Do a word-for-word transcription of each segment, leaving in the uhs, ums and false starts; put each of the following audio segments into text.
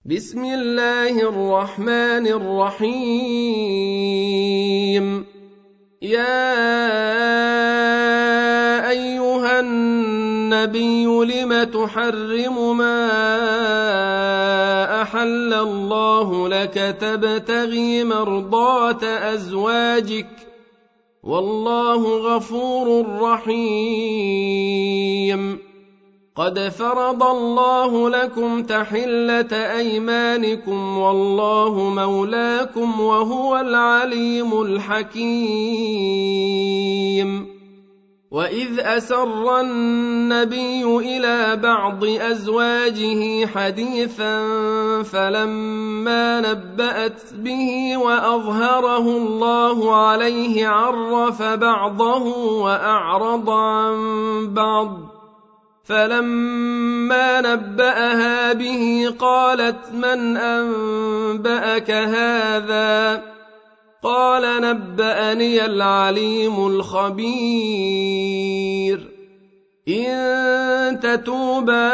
بسم الله الرحمن الرحيم. يا أيها النبي لم تحرم ما أحل الله لك تبتغي مرضات أزواجك والله غفور رحيم. قد فرض الله لكم تحلة أيمانكم والله مولاكم وهو العليم الحكيم. وإذ أسر النبي إلى بعض أزواجه حديثا فلما نبأت به وأظهره الله عليه عرف بعضه وأعرض عن بعض، فلما نبأها به قالت من أنبأك هذا؟ قال نبأني العليم الخبير. إن تتوبا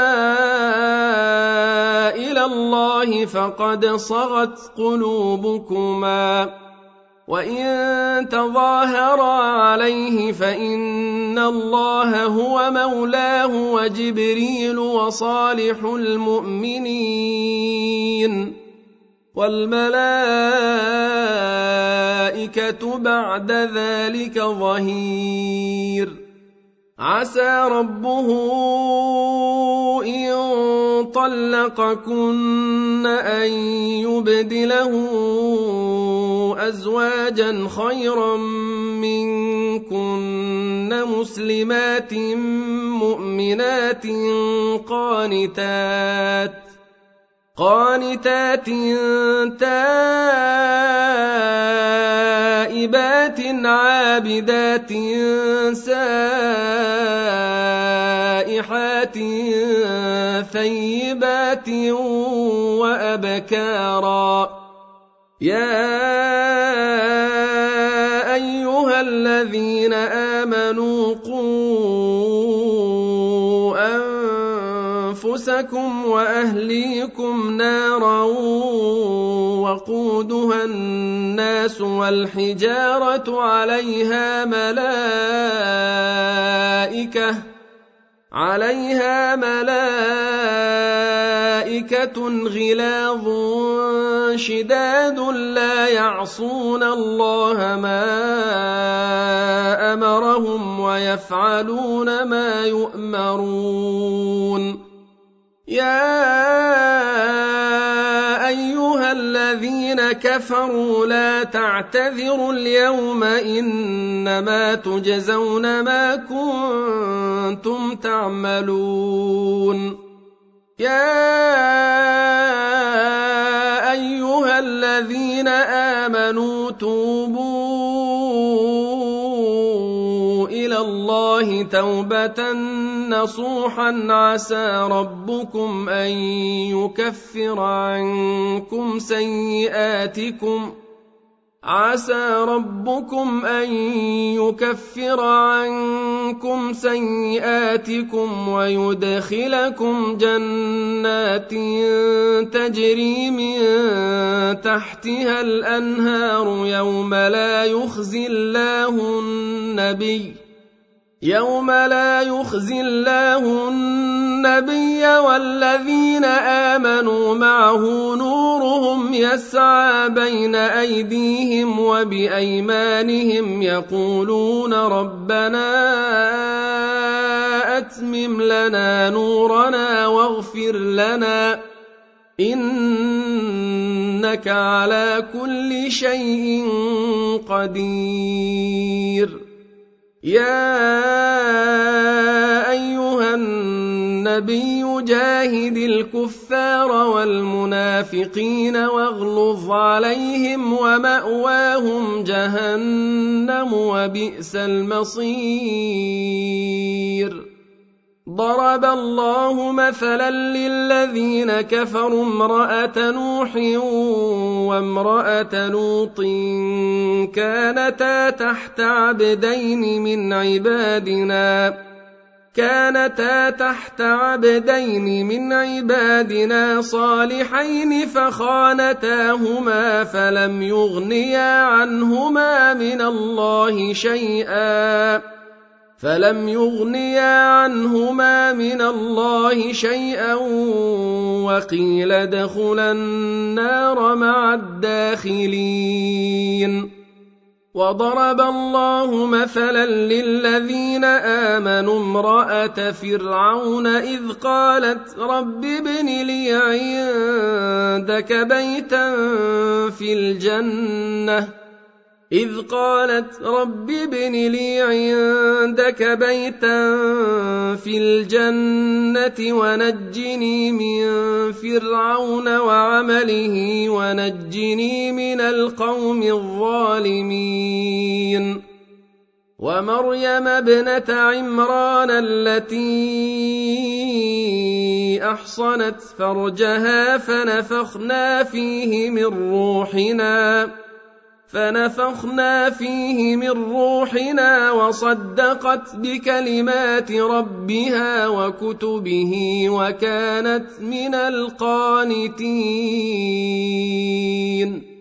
إلى الله فقد صغت قلوبكما، وإن تظاهرا عليه فإن الله هو مولاه وجبريل وصالح المؤمنين والملائكة بعد ذلك ظهير. عسى ربه إن طلقكن أن يبدله أزواجا خيرا منكن مسلمات مؤمنات قانتات قانتات تائبات عابدات سائحات ثيبات وأبكارا. يا أيها الذين آمنوا قوا أنفسكم وأهليكم نارا وقودها الناس والحجارة عليها ملائكة عليها ملائكة غلاظ شداد لا يعصون الله ما أمرهم ويفعلون ما يؤمرون. يا أيها الذين كفروا لا تعتذروا اليوم إنما تجزون ما كنتم تعملون. يا أيها الذين آمنوا توبوا إلى الله توبة نصوحا عسى ربكم أن يكفر عنكم سيئاتكم عسى ربكم أن يكفر عنكم سيئاتكم ويدخلكم جنات تجري من تحتها الأنهار يوم لا يخزي الله النبي يوم لا يخزي الله النبي والذين آمنوا معه نورهم يسعى بين أيديهم وبأيمانهم يقولون ربنا أتمم لنا نورنا واغفر لنا إنك على كل شيء قدير. يا أيها النبي جاهد الكفار والمنافقين واغلظ عليهم ومأواهم جهنم وبئس المصير. ضرب الله مثلا للذين كفروا امرأة نوح وامرأة لوط كانتا تحت عبدين من عبادنا كانتا تحت عبدين من عبادنا صالحين فخانتاهما فلم يغنيا عنهما من الله شيئا فلم يغنيا عنهما من الله شيئا وقيل ادخلا النار مع الداخلين. وضرب الله مثلا للذين آمنوا امرأة فرعون إذ قالت رب ابن لي عندك بيتا في الجنة إذ قالت رب ابن لي عندك بيتا في الجنة ونجني من فرعون وعمله ونجني من القوم الظالمين. ومريم ابنة عمران التي أحصنت فرجها فنفخنا فيه من روحنا فنفخنا فيه من روحنا وصدقت بكلمات ربها وكتبه وكانت من القانتين.